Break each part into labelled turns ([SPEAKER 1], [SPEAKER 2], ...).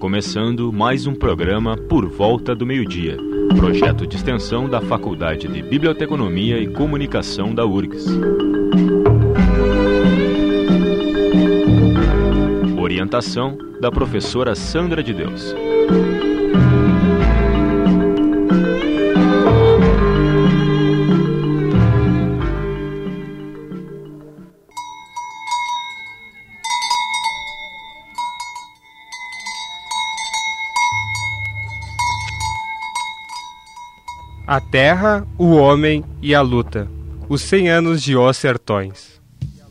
[SPEAKER 1] começando mais um programa Por Volta do Meio-Dia, projeto de extensão da Faculdade de Biblioteconomia e Comunicação da URGS. Orientação da professora Sandra de Deus.
[SPEAKER 2] A Terra, o Homem e a Luta. Os 100 anos de Os Sertões.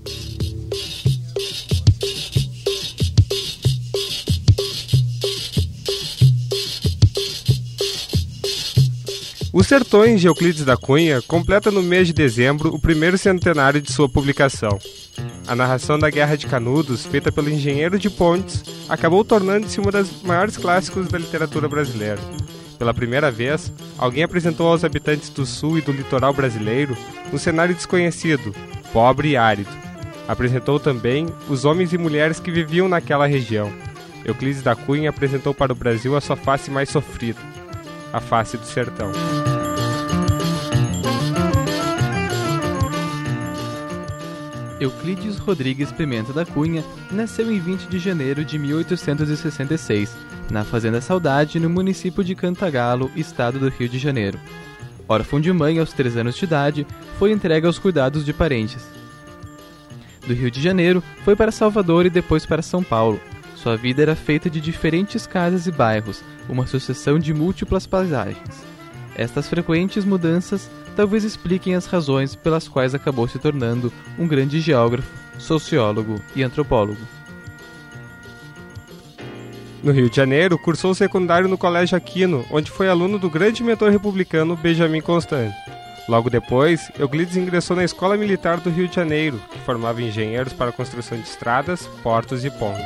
[SPEAKER 2] Os Sertões de Euclides da Cunha completa no mês de dezembro o primeiro centenário de sua publicação. A narração da Guerra de Canudos, feita pelo engenheiro de pontes, acabou tornando-se uma das maiores clássicos da literatura brasileira. Pela primeira vez, alguém apresentou aos habitantes do sul e do litoral brasileiro um cenário desconhecido, pobre e árido. Apresentou também os homens e mulheres que viviam naquela região. Euclides da Cunha apresentou para o Brasil a sua face mais sofrida, a face do sertão.
[SPEAKER 3] Euclides Rodrigues Pimenta da Cunha nasceu em 20 de janeiro de 1866, na Fazenda Saudade, no município de Cantagalo, estado do Rio de Janeiro. Órfão de mãe aos 3 anos de idade, foi entregue aos cuidados de parentes. Do Rio de Janeiro, foi para Salvador e depois para São Paulo. Sua vida era feita de diferentes casas e bairros, uma sucessão de múltiplas paisagens. Estas frequentes mudanças talvez expliquem as razões pelas quais acabou se tornando um grande geógrafo, sociólogo e antropólogo.
[SPEAKER 2] No Rio de Janeiro, cursou o secundário no Colégio Aquino, onde foi aluno do grande mentor republicano Benjamin Constant. Logo depois, Euclides ingressou na Escola Militar do Rio de Janeiro, que formava engenheiros para a construção de estradas, portos e pontes.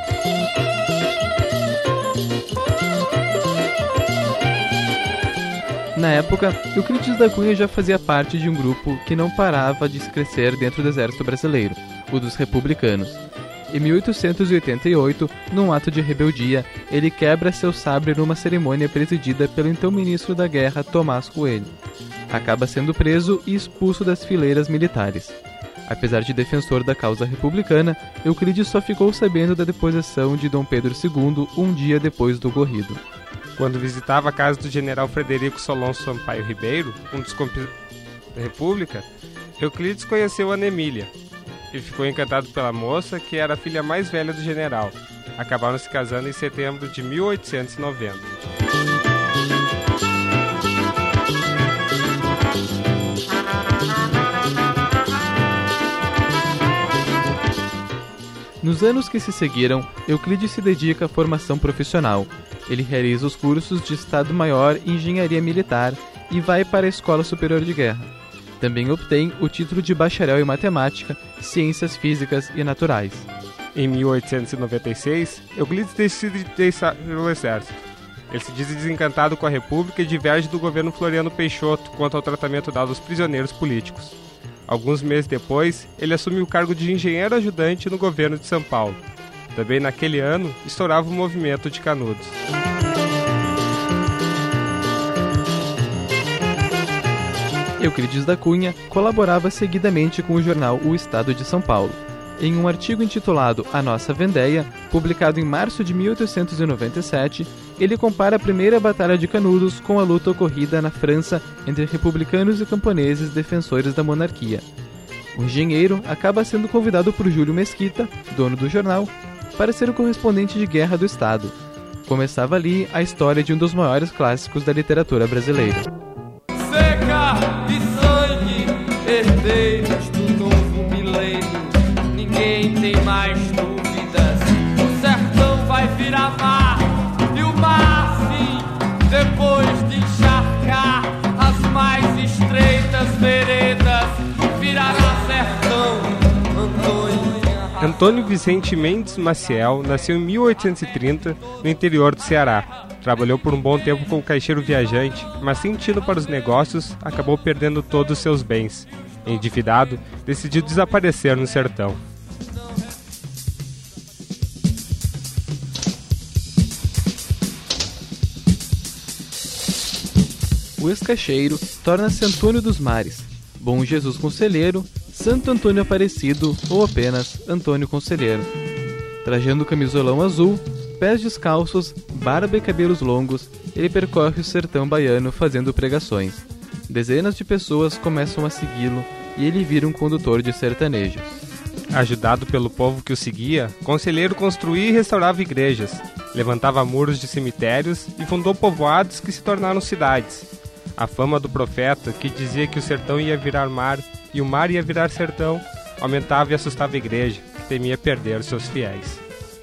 [SPEAKER 3] Na época, Euclides da Cunha já fazia parte de um grupo que não parava de crescer dentro do exército brasileiro, o dos republicanos. Em 1888, num ato de rebeldia, ele quebra seu sabre numa cerimônia presidida pelo então ministro da Guerra, Tomás Coelho. Acaba sendo preso e expulso das fileiras militares. Apesar de defensor da causa republicana, Euclides só ficou sabendo da deposição de Dom Pedro II um dia depois do ocorrido.
[SPEAKER 2] Quando visitava a casa do general Frederico Solon Sampaio Ribeiro, um dos da República, Euclides conheceu Ana Emília. Ele ficou encantado pela moça, que era a filha mais velha do general. Acabaram se casando em setembro de 1890.
[SPEAKER 3] Nos anos que se seguiram, Euclides se dedica à formação profissional. Ele realiza os cursos de Estado-Maior e Engenharia Militar e vai para a Escola Superior de Guerra. Também obtém o título de bacharel em Matemática, Ciências Físicas e Naturais.
[SPEAKER 2] Em 1896, Euclides decide deixar o exército. Ele se diz desencantado com a República e diverge do governo Floriano Peixoto quanto ao tratamento dado aos prisioneiros políticos. Alguns meses depois, ele assume o cargo de engenheiro ajudante no governo de São Paulo. Também naquele ano, estourava o movimento de Canudos.
[SPEAKER 3] Euclides da Cunha colaborava seguidamente com o jornal O Estado de São Paulo. Em um artigo intitulado A Nossa Vendéia, publicado em março de 1897, ele compara a primeira Batalha de Canudos com a luta ocorrida na França entre republicanos e camponeses defensores da monarquia. O engenheiro acaba sendo convidado por Júlio Mesquita, dono do jornal, para ser o correspondente de guerra do Estado. Começava ali a história de um dos maiores clássicos da literatura brasileira.
[SPEAKER 4] Seca de sangue, herdeiros do novo milênio. Ninguém tem mais dúvidas. O sertão vai virar mar, e o mar, sim, depois de encharcar as mais estreitas veredas, virará sertão.
[SPEAKER 2] Antônio Vicente Mendes Maciel nasceu em 1830 no interior do Ceará. Trabalhou por um bom tempo como caixeiro viajante, mas sem tino para os negócios, acabou perdendo todos os seus bens. Endividado, decidiu desaparecer no sertão.
[SPEAKER 3] o ex-caixeiro torna-se Antônio dos Mares, Bom Jesus Conselheiro, Santo Antônio Aparecido ou apenas Antônio Conselheiro. Trajando camisolão azul, pés descalços, barba e cabelos longos, ele percorre o sertão baiano fazendo pregações. Dezenas de pessoas começam a segui-lo e ele vira um condutor de sertanejos.
[SPEAKER 2] Ajudado pelo povo que o seguia, Conselheiro construía e restaurava igrejas, levantava muros de cemitérios e fundou povoados que se tornaram cidades. A fama do profeta, que dizia que o sertão ia virar mar e o mar ia virar sertão, aumentava e assustava a igreja, que temia perder seus fiéis.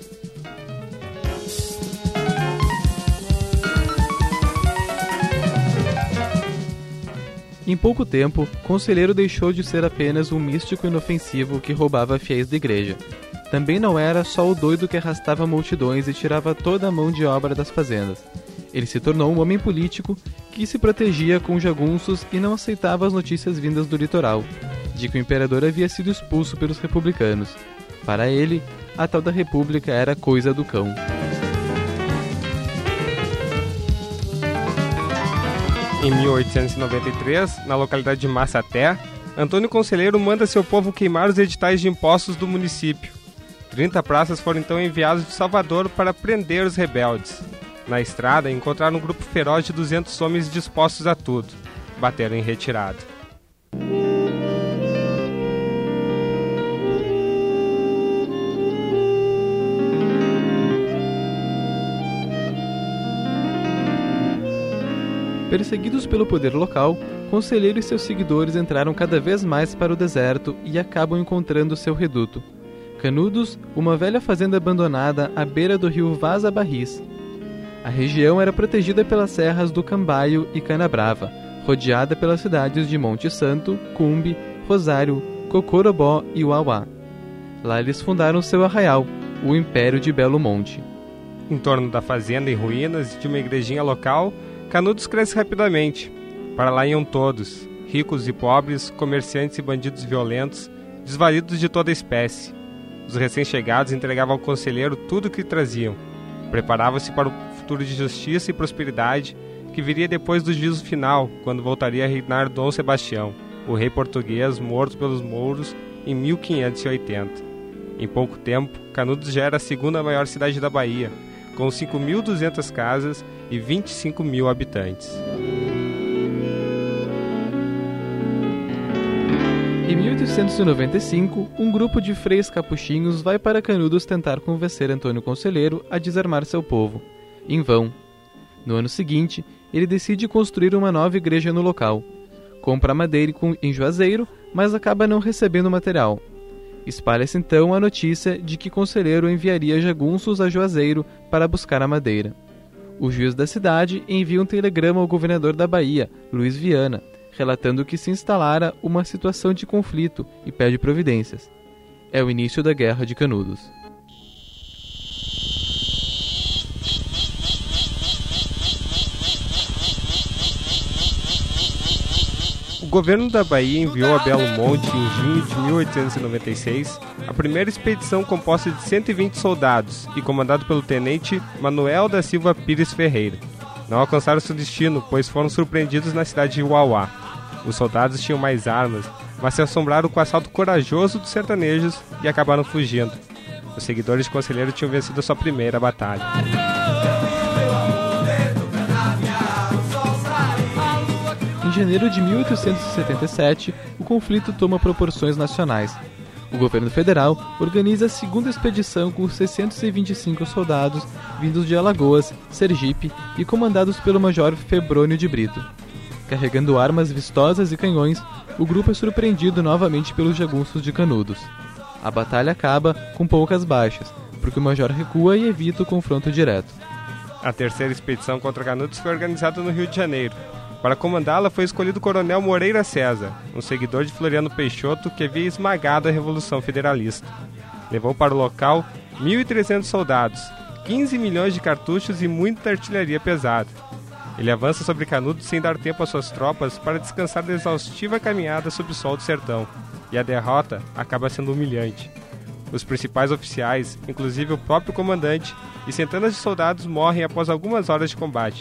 [SPEAKER 3] Em pouco tempo, Conselheiro deixou de ser apenas um místico inofensivo que roubava fiéis da igreja. Também não era só o doido que arrastava multidões e tirava toda a mão de obra das fazendas. Ele se tornou um homem político que se protegia com jagunços e não aceitava as notícias vindas do litoral, de que o imperador havia sido expulso pelos republicanos. Para ele, a tal da república era coisa do cão.
[SPEAKER 2] Em 1893, na localidade de Massaté, Antônio Conselheiro manda seu povo queimar os editais de impostos do município. 30 praças foram então enviados de Salvador para prender os rebeldes. Na estrada, encontraram um grupo feroz de 200 homens dispostos a tudo. Bateram em retirada.
[SPEAKER 3] Perseguidos pelo poder local, Conselheiro e seus seguidores entraram cada vez mais para o deserto e acabam encontrando seu reduto. Canudos, uma velha fazenda abandonada à beira do rio Vaza Barris. A região era protegida pelas serras do Cambaio e Canabrava, rodeada pelas cidades de Monte Santo, Cumbe, Rosário, Cocorobó e Uauá. Lá eles fundaram seu arraial, o Império de Belo Monte.
[SPEAKER 2] Em torno da fazenda em ruínas e de uma igrejinha local, Canudos cresce rapidamente. Para lá iam todos, ricos e pobres, comerciantes e bandidos violentos, desvalidos de toda espécie. Os recém-chegados entregavam ao conselheiro tudo o que traziam. Preparavam-se para o futuro de justiça e prosperidade que viria depois do juízo final, quando voltaria a reinar Dom Sebastião, o rei português morto pelos mouros em 1580. Em pouco tempo, Canudos já era a segunda maior cidade da Bahia, com 5.200 casas e 25 mil habitantes.
[SPEAKER 3] Em 1895, um grupo de freis capuchinhos vai para Canudos tentar convencer Antônio Conselheiro a desarmar seu povo. Em vão. No ano seguinte, ele decide construir uma nova igreja no local. Compra madeira em Juazeiro, mas acaba não recebendo material. Espalha-se então a notícia de que Conselheiro enviaria jagunços a Juazeiro para buscar a madeira. O juiz da cidade envia um telegrama ao governador da Bahia, Luiz Viana, relatando que se instalara uma situação de conflito e pede providências. É o início da Guerra de Canudos.
[SPEAKER 2] O governo da Bahia enviou a Belo Monte, em junho de 1896, a primeira expedição composta de 120 soldados e comandado pelo tenente Manuel da Silva Pires Ferreira. Não alcançaram seu destino, pois foram surpreendidos na cidade de Uauá. Os soldados tinham mais armas, mas se assombraram com o assalto corajoso dos sertanejos e acabaram fugindo. Os seguidores de Conselheiro tinham vencido a sua primeira batalha.
[SPEAKER 3] Em janeiro de 1877, o conflito toma proporções nacionais. O governo federal organiza a segunda expedição com 625 soldados vindos de Alagoas, Sergipe e comandados pelo major Febrônio de Brito. Carregando armas vistosas e canhões, o grupo é surpreendido novamente pelos jagunços de Canudos. A batalha acaba com poucas baixas, porque o major recua e evita o confronto direto.
[SPEAKER 2] A terceira expedição contra Canudos foi organizada no Rio de Janeiro. Para comandá-la foi escolhido o coronel Moreira César, um seguidor de Floriano Peixoto que havia esmagado a Revolução Federalista. Levou para o local 1.300 soldados, 15 milhões de cartuchos e muita artilharia pesada. Ele avança sobre Canudos sem dar tempo às suas tropas para descansar da exaustiva caminhada sob o sol do sertão, e a derrota acaba sendo humilhante. Os principais oficiais, inclusive o próprio comandante, e centenas de soldados morrem após algumas horas de combate.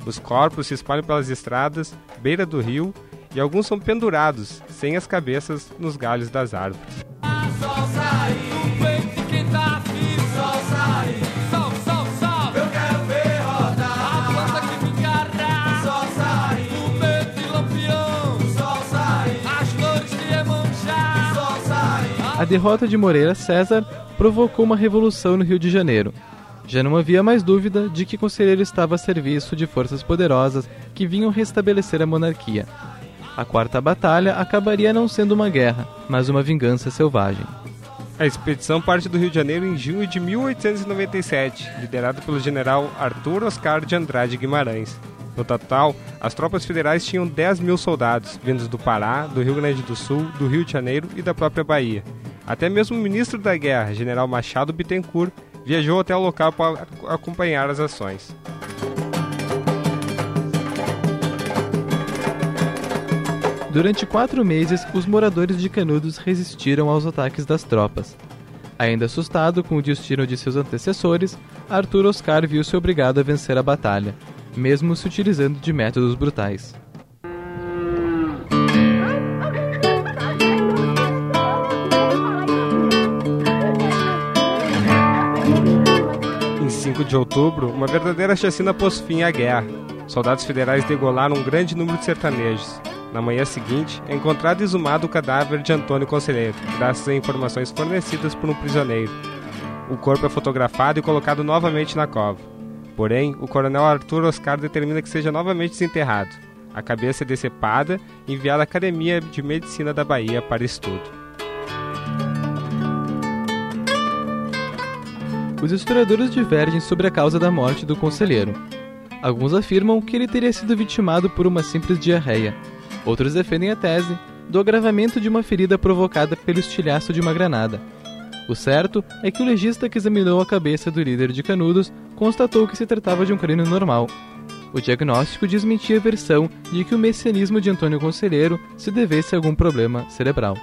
[SPEAKER 2] Os corpos se espalham pelas estradas, beira do rio, e alguns são pendurados, sem as cabeças, nos galhos das árvores.
[SPEAKER 4] Sol sair, o peito de quem tá vivo. Sol sair, sol, sol, sol. Eu quero ver rodar a planta que me encarrar. Sol sair, o peito de lampião. Sol sair, as flores que Iemanjá. Sol sair.
[SPEAKER 3] A derrota de Moreira César provocou uma revolução no Rio de Janeiro. Já não havia mais dúvida de que Conselheiro estava a serviço de forças poderosas que vinham restabelecer a monarquia. A quarta batalha acabaria não sendo uma guerra, mas uma vingança selvagem.
[SPEAKER 2] A expedição parte do Rio de Janeiro em junho de 1897, liderada pelo general Arthur Oscar de Andrade Guimarães. No total, as tropas federais tinham 10 mil soldados, vindos do Pará, do Rio Grande do Sul, do Rio de Janeiro e da própria Bahia. Até mesmo o ministro da Guerra, general Machado Bittencourt, viajou até o local para acompanhar as ações.
[SPEAKER 3] Durante 4 meses, os moradores de Canudos resistiram aos ataques das tropas. Ainda assustado com o destino de seus antecessores, Arthur Oscar viu-se obrigado a vencer a batalha, mesmo se utilizando de métodos brutais.
[SPEAKER 2] Em 5 de outubro, uma verdadeira chacina pôs fim à guerra. Soldados federais degolaram um grande número de sertanejos. Na manhã seguinte, é encontrado exumado o cadáver de Antônio Conselheiro, graças a informações fornecidas por um prisioneiro. O corpo é fotografado e colocado novamente na cova. Porém, o coronel Arthur Oscar determina que seja novamente desenterrado. A cabeça é decepada e enviada à Academia de Medicina da Bahia para estudo.
[SPEAKER 3] Os historiadores divergem sobre a causa da morte do conselheiro. Alguns afirmam que ele teria sido vitimado por uma simples diarreia. Outros defendem a tese do agravamento de uma ferida provocada pelo estilhaço de uma granada. O certo é que o legista que examinou a cabeça do líder de Canudos constatou que se tratava de um crânio normal. O diagnóstico desmentia a versão de que o messianismo de Antônio Conselheiro se devesse a algum problema cerebral.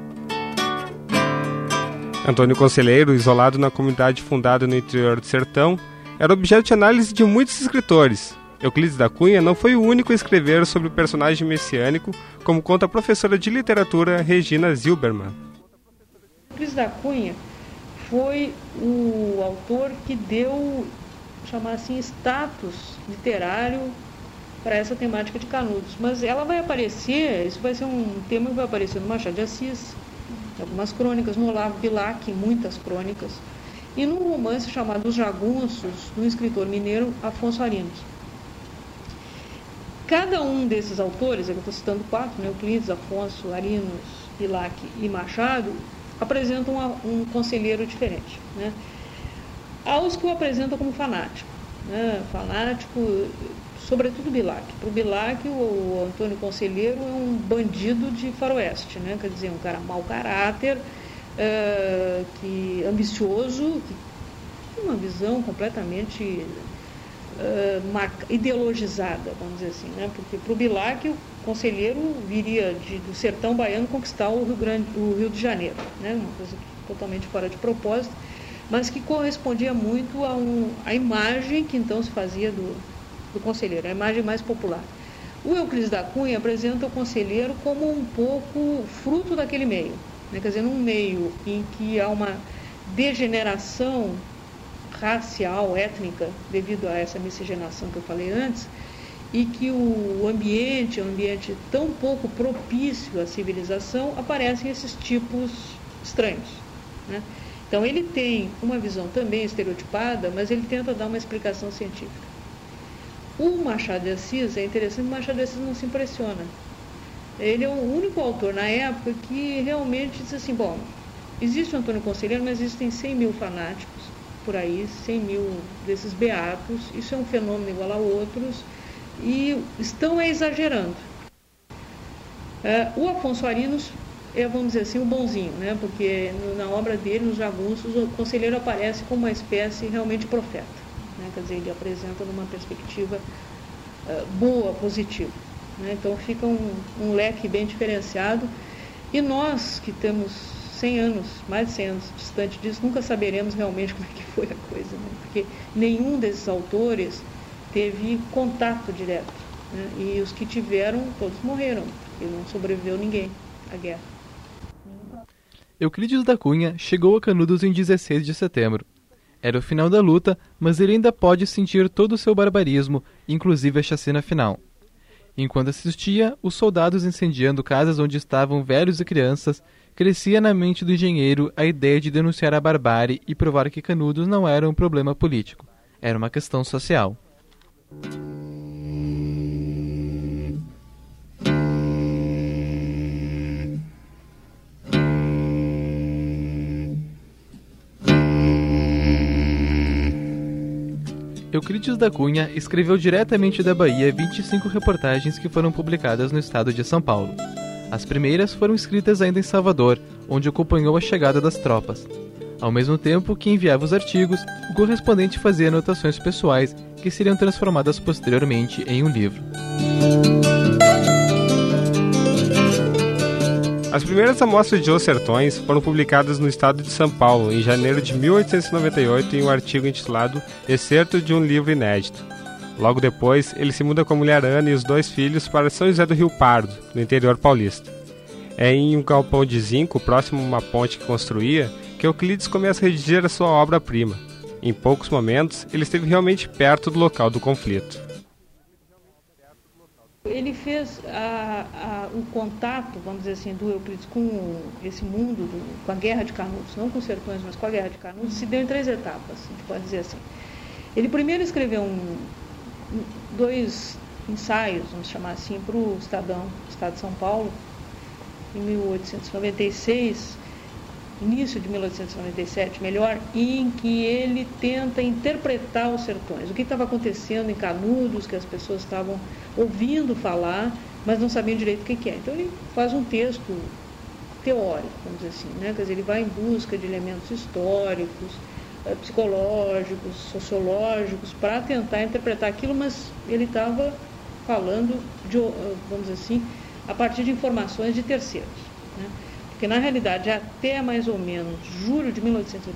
[SPEAKER 2] Antônio Conselheiro, isolado na comunidade fundada no interior do sertão, era objeto de análise de muitos escritores. Euclides da Cunha não foi o único a escrever sobre o personagem messiânico, como conta a professora de literatura Regina Zilberman.
[SPEAKER 5] Euclides da Cunha foi o autor que deu, chamar assim, status literário para essa temática de Canudos. Mas ela vai aparecer, isso vai ser um tema que vai aparecer no Machado de Assis, em algumas crônicas, no Olavo Bilac, muitas crônicas, e num romance chamado Os Jagunços, do escritor mineiro Afonso Arinos. Cada um desses autores, eu estou citando 4, né, Euclides, Afonso, Arinos, Bilac e Machado, apresentam um conselheiro diferente, né? Há os que o apresentam como fanático, né? Fanático, sobretudo Bilac. Para o Bilac, o Antônio Conselheiro é um bandido de faroeste, né? Quer dizer, um cara mau caráter, que ambicioso, que tem uma visão completamente ideologizada, vamos dizer assim, né? Porque para o Bilac o conselheiro viria do sertão baiano conquistar o Rio de Janeiro, né? Uma coisa totalmente fora de propósito, mas que correspondia muito à imagem que então se fazia do conselheiro, a imagem mais popular. O Euclides da Cunha apresenta o conselheiro como um pouco fruto daquele meio, né? Quer dizer, num meio em que há uma degeneração racial, étnica, devido a essa miscigenação que eu falei antes, e que o ambiente é um ambiente tão pouco propício à civilização, aparecem esses tipos estranhos, né? Então ele tem uma visão também estereotipada, mas ele tenta dar uma explicação científica. O Machado de Assis, é interessante, o Machado de Assis não se impressiona. Ele é o único autor na época que realmente diz assim, bom, existe o Antônio Conselheiro, mas existem 100 mil fanáticos por aí, 100 mil desses beatos, isso é um fenômeno igual a outros, e estão exagerando. O Afonso Arinos é, vamos dizer assim, o bonzinho, né? Porque na obra dele, nos Jagunços, o conselheiro aparece como uma espécie realmente de profeta, né? Quer dizer, ele apresenta numa perspectiva boa, positiva, né? Então fica um leque bem diferenciado, e nós que temos 100 anos, mais de 100 anos distante disso, nunca saberemos realmente como é que foi a coisa, né? Porque nenhum desses autores teve contato direto, né? E os que tiveram, todos morreram, porque não sobreviveu ninguém à guerra.
[SPEAKER 3] Euclides da Cunha chegou a Canudos em 16 de setembro. Era o final da luta, mas ele ainda pode sentir todo o seu barbarismo, inclusive a chacina final. Enquanto assistia, os soldados incendiando casas onde estavam velhos e crianças, crescia na mente do engenheiro a ideia de denunciar a barbárie e provar que Canudos não era um problema político, era uma questão social. Euclides da Cunha escreveu diretamente da Bahia 25 reportagens que foram publicadas no estado de São Paulo. As primeiras foram escritas ainda em Salvador, onde acompanhou a chegada das tropas. Ao mesmo tempo que enviava os artigos, o correspondente fazia anotações pessoais que seriam transformadas posteriormente em um livro.
[SPEAKER 2] As primeiras amostras de Os Sertões foram publicadas no estado de São Paulo em janeiro de 1898 em um artigo intitulado Excerto de um livro inédito. Logo depois, ele se muda com a mulher Ana e os 2 filhos para São José do Rio Pardo, no interior paulista. É em um galpão de zinco, próximo a uma ponte que construía, que Euclides começa a redigir a sua obra-prima. Em poucos momentos, ele esteve realmente perto do local do conflito.
[SPEAKER 5] Ele fez o contato, vamos dizer assim, do Euclides com esse mundo, com a Guerra de Canudos, não com os Sertões, mas com a Guerra de Canudos, se deu em 3 etapas, a gente pode dizer assim. Ele primeiro escreveu 2 ensaios, vamos chamar assim, para o Estado de São Paulo, em 1896, início de 1897, melhor, em que ele tenta interpretar os sertões, o que estava acontecendo em Canudos, que as pessoas estavam ouvindo falar, mas não sabiam direito o que é. Então ele faz um texto teórico, vamos dizer assim, né? Quer dizer, ele vai em busca de elementos históricos, psicológicos, sociológicos, para tentar interpretar aquilo, mas ele estava falando, vamos dizer assim, a partir de informações de terceiros, né? Porque, na realidade, até mais ou menos julho de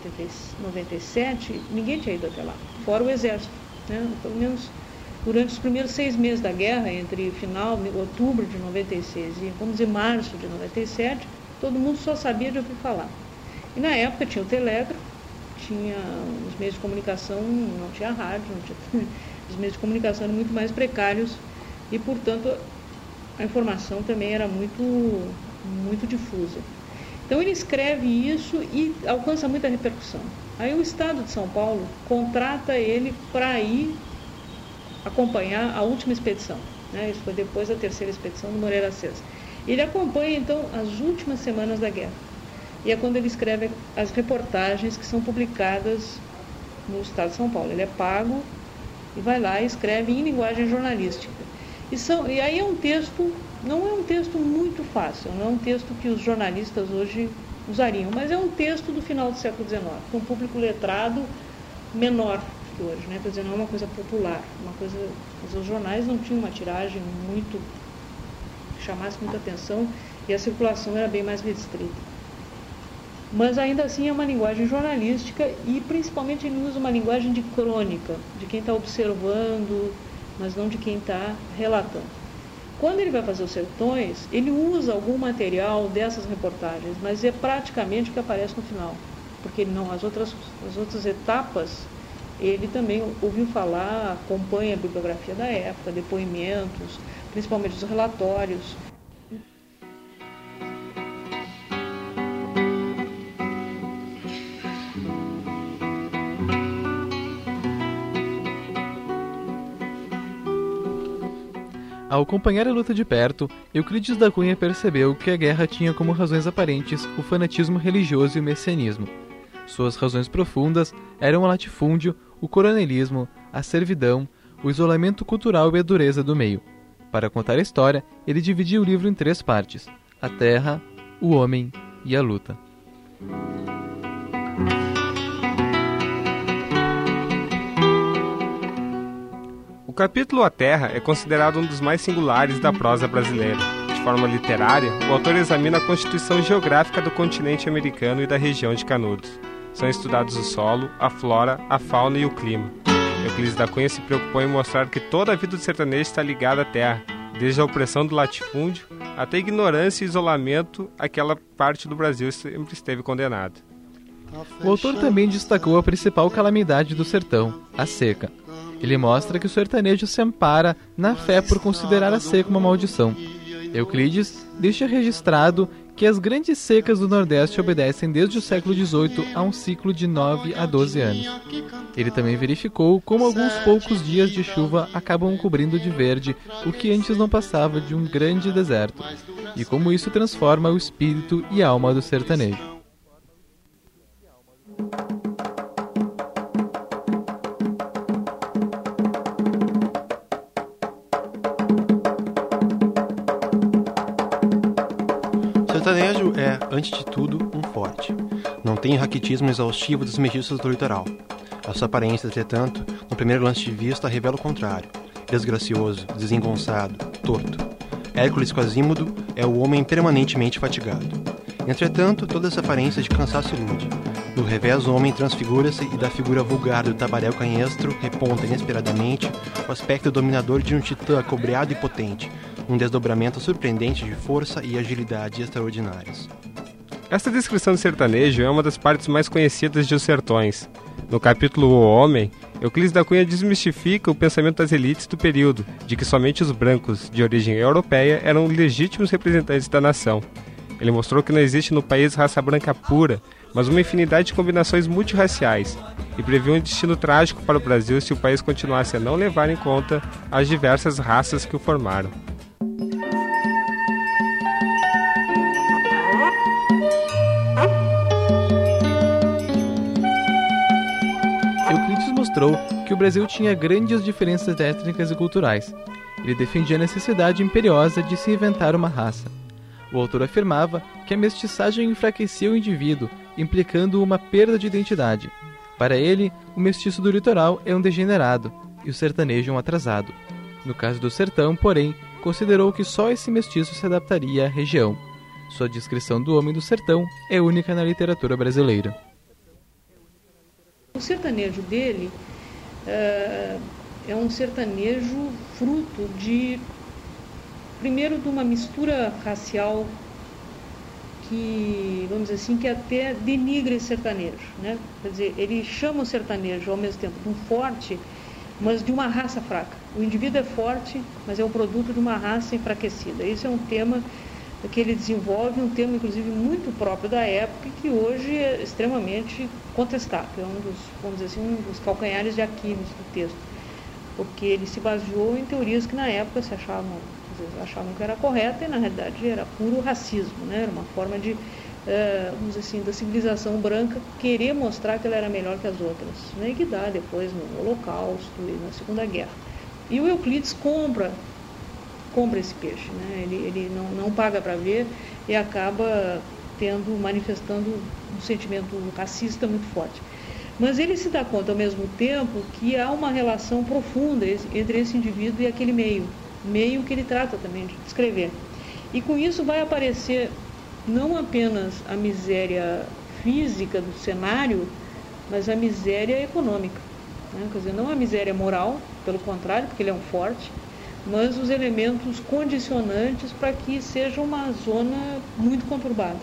[SPEAKER 5] 1897, ninguém tinha ido até lá, fora o Exército, né? Pelo menos durante os primeiros 6 meses da guerra, entre outubro de 96 e, vamos dizer, março de 97, todo mundo só sabia de ouvir falar. E, na época, tinha o telégrafo, tinha os meios de comunicação, não tinha rádio, os meios de comunicação eram muito mais precários e, portanto, a informação também era muito difusa. Então ele escreve isso e alcança muita repercussão. Aí o Estado de São Paulo contrata ele para ir acompanhar a última expedição, né? Isso foi depois da 3ª expedição do Moreira César. Ele acompanha então as últimas semanas da guerra. E é quando ele escreve as reportagens que são publicadas no Estado de São Paulo. Ele é pago e vai lá e escreve em linguagem jornalística. E aí é um texto, não é um texto muito fácil, não é um texto que os jornalistas hoje usariam, mas é um texto do final do século XIX, com um público letrado menor que hoje, né? Quer dizer, não é uma coisa popular, os jornais não tinham uma tiragem muito que chamasse muita atenção e a circulação era bem mais restrita. Mas ainda assim é uma linguagem jornalística e principalmente ele usa uma linguagem de crônica, de quem está observando, mas não de quem está relatando. Quando ele vai fazer os Sertões, ele usa algum material dessas reportagens, mas é praticamente o que aparece no final, porque não, as outras etapas ele também ouviu falar, acompanha a bibliografia da época, depoimentos, principalmente os relatórios.
[SPEAKER 3] Ao acompanhar a luta de perto, Euclides da Cunha percebeu que a guerra tinha como razões aparentes o fanatismo religioso e o messianismo. Suas razões profundas eram o latifúndio, o coronelismo, a servidão, o isolamento cultural e a dureza do meio. Para contar a história, ele dividia o livro em 3 partes: a terra, o homem e a luta.
[SPEAKER 2] O capítulo A Terra é considerado um dos mais singulares da prosa brasileira. De forma literária, o autor examina a constituição geográfica do continente americano e da região de Canudos. São estudados o solo, a flora, a fauna e o clima. Euclides da Cunha se preocupou em mostrar que toda a vida do sertanejo está ligada à terra, desde a opressão do latifúndio até a ignorância e isolamento, aquela parte do Brasil sempre esteve condenada.
[SPEAKER 3] O autor também destacou a principal calamidade do sertão, a seca. Ele mostra que o sertanejo se ampara na fé por considerar a seca uma maldição. Euclides deixa registrado que as grandes secas do Nordeste obedecem desde o século XVIII a um ciclo de 9 a 12 anos. Ele também verificou como alguns poucos dias de chuva acabam cobrindo de verde o que antes não passava de um grande deserto, e como isso transforma o espírito e a alma do sertanejo.
[SPEAKER 6] O sertanejo é, antes de tudo, um forte. Não tem o raquitismo exaustivo dos mestiços do litoral. A sua aparência, entretanto, no primeiro lance de vista, revela o contrário. Desgracioso, desengonçado, torto. Hércules Quasímodo é o homem permanentemente fatigado. Entretanto, toda essa aparência de cansaço ilude. No revés, o homem transfigura-se e da figura vulgar do tabaréu canhestro reponta inesperadamente o aspecto dominador de um titã cobreado e potente, um desdobramento surpreendente de força e agilidade extraordinárias.
[SPEAKER 2] Esta descrição do sertanejo é uma das partes mais conhecidas de Os Sertões. No capítulo O Homem, Euclides da Cunha desmistifica o pensamento das elites do período, de que somente os brancos, de origem europeia, eram legítimos representantes da nação. Ele mostrou que não existe no país raça branca pura, mas uma infinidade de combinações multirraciais, e previu um destino trágico para o Brasil se o país continuasse a não levar em conta as diversas raças que o formaram.
[SPEAKER 3] Euclides mostrou que o Brasil tinha grandes diferenças étnicas e culturais. Ele defendia a necessidade imperiosa de se inventar uma raça. O autor afirmava que a mestiçagem enfraquecia o indivíduo, implicando uma perda de identidade. Para ele, o mestiço do litoral é um degenerado e o sertanejo um atrasado. No caso do sertão, porém, considerou que só esse mestiço se adaptaria à região. Sua descrição do homem do sertão é única na literatura brasileira.
[SPEAKER 5] O sertanejo dele é um sertanejo fruto de, primeiro, de uma mistura racial que, vamos dizer assim, que até denigra esse sertanejo, né? Quer dizer, ele chama o sertanejo ao mesmo tempo de um forte, mas de uma raça fraca. O indivíduo é forte, mas é o produto de uma raça enfraquecida. Esse é um tema que ele desenvolve, um tema inclusive muito próprio da época e que hoje é extremamente contestado. É um dos, vamos dizer assim, um dos calcanhares de Aquiles do texto, porque ele se baseou em teorias que na época se achavam que era correta e na realidade era puro racismo, né? Era uma forma de, vamos dizer assim, da civilização branca querer mostrar que ela era melhor que as outras, né? E que dá depois no Holocausto e na Segunda Guerra. E o Euclides compra esse peixe, né? Ele não paga para ver e acaba manifestando um sentimento racista muito forte. Mas ele se dá conta ao mesmo tempo que há uma relação profunda entre esse indivíduo e aquele meio que ele trata também de descrever. E com isso vai aparecer não apenas a miséria física do cenário, mas a miséria econômica, né? Quer dizer, não a miséria moral, pelo contrário, porque ele é um forte, mas os elementos condicionantes para que seja uma zona muito conturbada.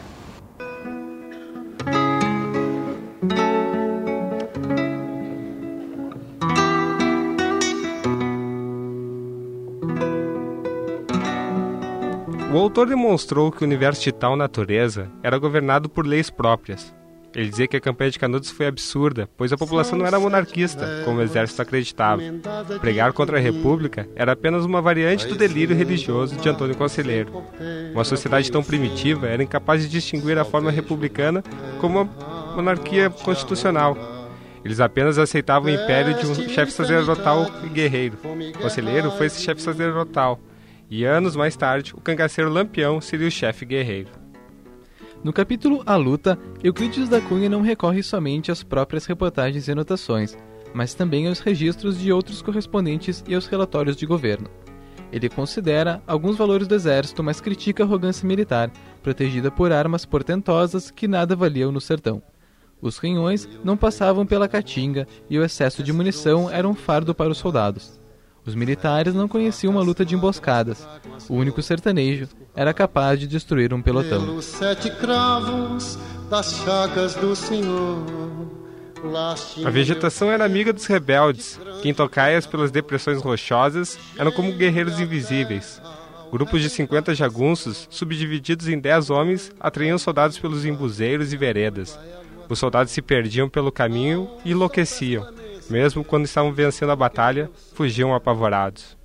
[SPEAKER 2] O autor demonstrou que o universo de tal natureza era governado por leis próprias. Ele dizia que a campanha de Canudos foi absurda, pois a população não era monarquista, como o exército acreditava. Pregar contra a república era apenas uma variante do delírio religioso de Antônio Conselheiro. Uma sociedade tão primitiva era incapaz de distinguir a forma republicana como a monarquia constitucional. Eles apenas aceitavam o império de um chefe sacerdotal e guerreiro. Conselheiro foi esse chefe sacerdotal. E anos mais tarde, o cangaceiro Lampião seria o chefe guerreiro.
[SPEAKER 3] No capítulo A Luta, Euclides da Cunha não recorre somente às próprias reportagens e anotações, mas também aos registros de outros correspondentes e aos relatórios de governo. Ele considera alguns valores do exército, mas critica a arrogância militar, protegida por armas portentosas que nada valiam no sertão. Os canhões não passavam pela caatinga e o excesso de munição era um fardo para os soldados. Os militares não conheciam uma luta de emboscadas. O único sertanejo era capaz de destruir um pelotão.
[SPEAKER 7] Pelos 7 cravos das chagas do Senhor.
[SPEAKER 2] A vegetação era amiga dos rebeldes, que em tocaias pelas depressões rochosas eram como guerreiros invisíveis. Grupos de 50 jagunços, subdivididos em 10 homens, atraíam soldados pelos embuzeiros e veredas. Os soldados se perdiam pelo caminho e enlouqueciam. Mesmo quando estavam vencendo a batalha, fugiam apavorados.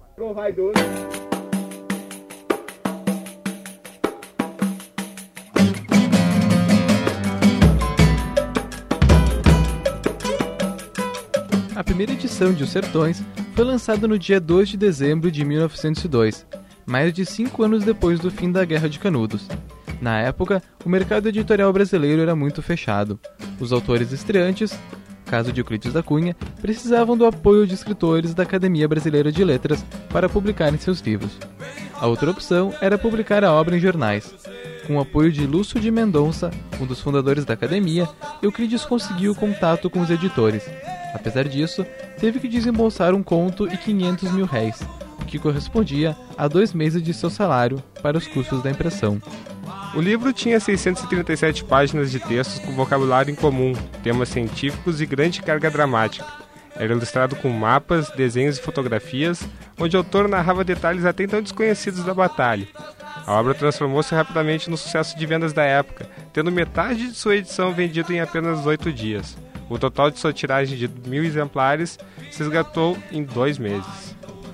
[SPEAKER 3] A primeira edição de Os Sertões foi lançada no dia 2 de dezembro de 1902, mais de 5 anos depois do fim da Guerra de Canudos. Na época, o mercado editorial brasileiro era muito fechado. Os autores estreantes, caso de Euclides da Cunha, precisavam do apoio de escritores da Academia Brasileira de Letras para publicarem seus livros. A outra opção era publicar a obra em jornais. Com o apoio de Lúcio de Mendonça, um dos fundadores da Academia, Euclides conseguiu contato com os editores. Apesar disso, teve que desembolsar um conto e 500 mil réis, o que correspondia a 2 meses de seu salário para os custos da impressão.
[SPEAKER 2] O livro tinha 637 páginas de textos com vocabulário incomum, temas científicos e grande carga dramática. Era ilustrado com mapas, desenhos e fotografias, onde o autor narrava detalhes até então desconhecidos da batalha. A obra transformou-se rapidamente no sucesso de vendas da época, tendo metade de sua edição vendida em apenas 8 dias. O total de sua tiragem de 1.000 exemplares se esgotou em 2 meses.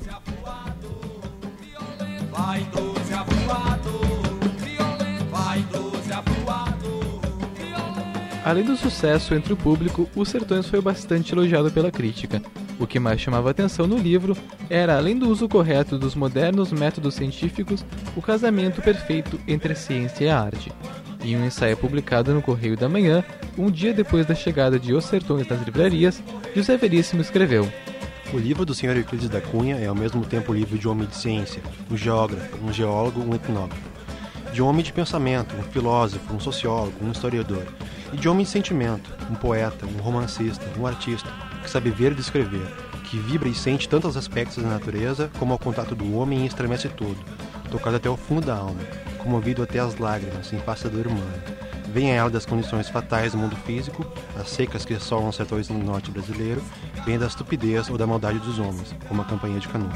[SPEAKER 3] Além do sucesso entre o público, Os Sertões foi bastante elogiado pela crítica. O que mais chamava atenção no livro era, além do uso correto dos modernos métodos científicos, o casamento perfeito entre a ciência e a arte. Em um ensaio publicado no Correio da Manhã, um dia depois da chegada de Os Sertões nas livrarias, José Veríssimo escreveu:
[SPEAKER 6] O livro do Sr. Euclides da Cunha é ao mesmo tempo o livro de um homem de ciência, um geógrafo, um geólogo, um etnógrafo. De um homem de pensamento, um filósofo, um sociólogo, um historiador. E de homem de sentimento, um poeta, um romancista, um artista, que sabe ver e descrever, que vibra e sente tantos aspectos da natureza como ao contato do homem e estremece todo, tocado até o fundo da alma, comovido até as lágrimas em face da dor humana. Vem a ela das condições fatais do mundo físico, as secas que assolam os sertões do norte brasileiro, vem da estupidez ou da maldade dos homens, como a campanha de Canudos.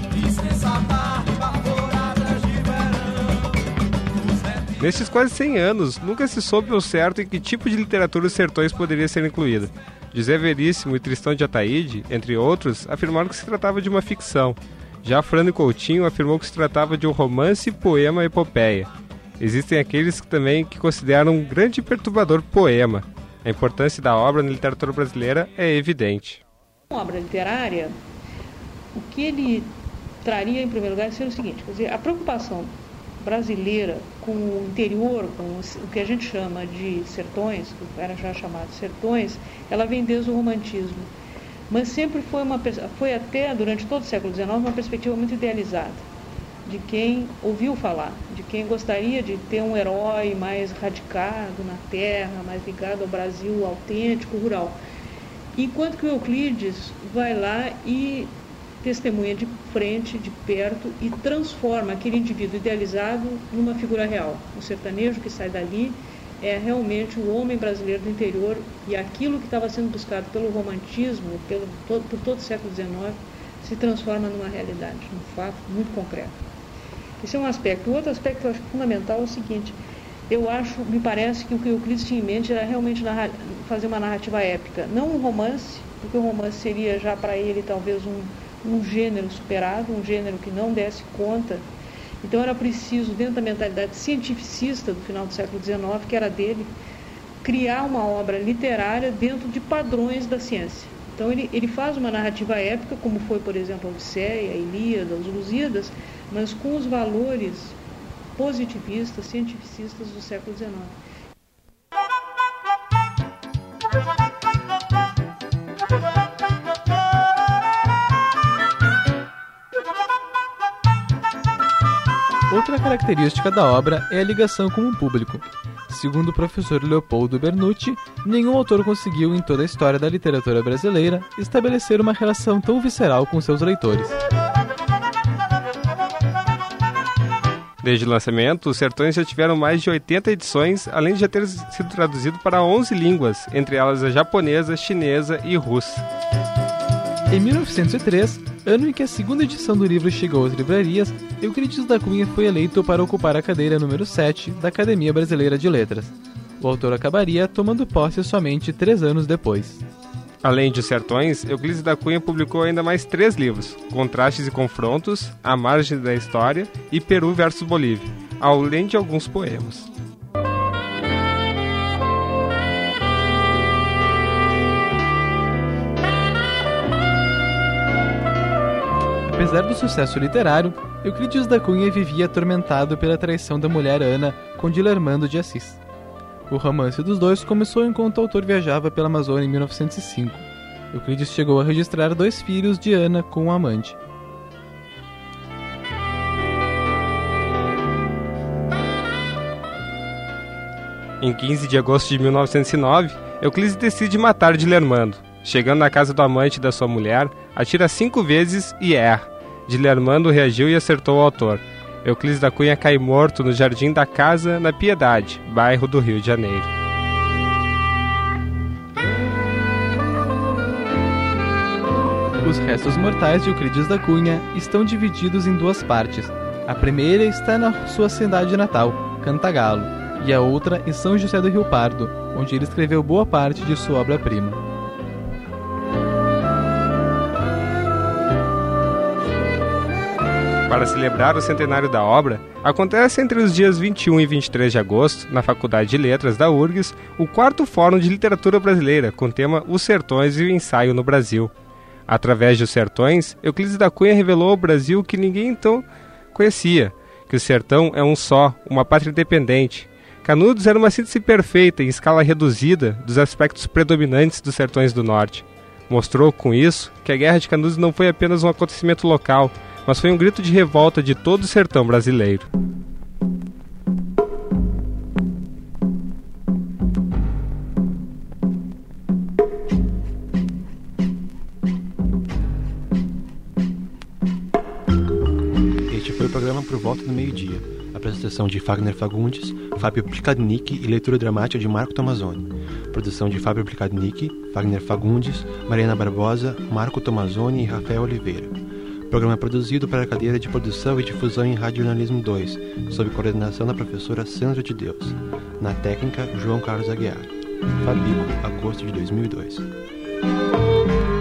[SPEAKER 2] Nesses quase 100 anos, nunca se soube ao certo em que tipo de literatura os sertões poderia ser incluída. José Veríssimo e Tristão de Ataíde, entre outros, afirmaram que se tratava de uma ficção. Já Frano Coutinho afirmou que se tratava de um romance, poema, epopeia. Existem aqueles também que consideram um grande e perturbador poema. A importância da obra na literatura brasileira é evidente.
[SPEAKER 5] Uma obra literária, o que ele traria em primeiro lugar seria o seguinte, quer dizer, a preocupação brasileira com o interior, com o que a gente chama de sertões, que era já chamado de sertões, ela vem desde o romantismo. Mas sempre foi até, durante todo o século XIX, uma perspectiva muito idealizada, de quem ouviu falar, de quem gostaria de ter um herói mais radicado na terra, mais ligado ao Brasil autêntico, rural. Enquanto que o Euclides vai lá e testemunha de frente, de perto, e transforma aquele indivíduo idealizado numa figura real. O sertanejo que sai dali é realmente o homem brasileiro do interior, e aquilo que estava sendo buscado pelo romantismo, por todo o século XIX, se transforma numa realidade, num fato muito concreto. Esse é um aspecto. O outro aspecto que eu acho fundamental é o seguinte: me parece que o que o Euclides tinha em mente era realmente fazer uma narrativa épica, não um romance, porque o romance seria já para ele talvez um gênero superado, um gênero que não desse conta. Então era preciso, dentro da mentalidade cientificista do final do século XIX, que era dele, criar uma obra literária dentro de padrões da ciência. Então ele faz uma narrativa épica, como foi, por exemplo, a Odisseia, a Ilíada, os Lusíadas, mas com os valores positivistas, cientificistas do século XIX.
[SPEAKER 3] Outra característica da obra é a ligação com o público. Segundo o professor Leopoldo Bernucci, nenhum autor conseguiu, em toda a história da literatura brasileira, estabelecer uma relação tão visceral com seus leitores.
[SPEAKER 2] Desde o lançamento, Os Sertões já tiveram mais de 80 edições, além de já ter sido traduzido para 11 línguas, entre elas a japonesa, chinesa e russa.
[SPEAKER 3] Em 1903, ano em que a segunda edição do livro chegou às livrarias, Euclides da Cunha foi eleito para ocupar a cadeira número 7 da Academia Brasileira de Letras. O autor acabaria tomando posse somente 3 anos depois.
[SPEAKER 2] Além de Os Sertões, Euclides da Cunha publicou ainda mais 3 livros: Contrastes e Confrontos, A Margem da História e Peru versus Bolívia, além de alguns poemas.
[SPEAKER 3] Apesar do sucesso literário, Euclides da Cunha vivia atormentado pela traição da mulher Ana com Dilermando de Assis. O romance dos dois começou enquanto o autor viajava pela Amazônia em 1905. Euclides chegou a registrar 2 filhos de Ana com um amante.
[SPEAKER 2] Em 15 de agosto de 1909, Euclides decide matar Dilermando. Chegando na casa do amante da sua mulher, atira 5 vezes e erra. Dilermando reagiu e acertou o autor. Euclides da Cunha cai morto no jardim da casa na Piedade, bairro do Rio de Janeiro.
[SPEAKER 3] Os restos mortais de Euclides da Cunha estão divididos em 2 partes. A primeira está na sua cidade natal, Cantagalo, e a outra em São José do Rio Pardo, onde ele escreveu boa parte de sua obra-prima.
[SPEAKER 2] Para celebrar o centenário da obra, acontece entre os dias 21 e 23 de agosto, na Faculdade de Letras da URGS, o 4º Fórum de Literatura Brasileira, com o tema Os Sertões e o Ensaio no Brasil. Através de Os Sertões, Euclides da Cunha revelou ao Brasil que ninguém então conhecia, que o sertão é um só, uma pátria independente. Canudos era uma síntese perfeita, em escala reduzida, dos aspectos predominantes dos sertões do norte. Mostrou, com isso, que a Guerra de Canudos não foi apenas um acontecimento local, mas foi um grito de revolta de todo o sertão brasileiro.
[SPEAKER 6] Este foi o programa Por Volta do Meio-Dia. Apresentação de Fagner Fagundes, Fábio Plicadnick e leitura dramática de Marco Tomazoni. Produção de Fábio Plicadnick, Fagner Fagundes, Mariana Barbosa, Marco Tomazoni e Rafael Oliveira. O programa é produzido para a cadeira de Produção e Difusão em Radiojornalismo 2, sob coordenação da professora Sandra de Deus. Na técnica, João Carlos Aguiar. Fabico, agosto de 2002.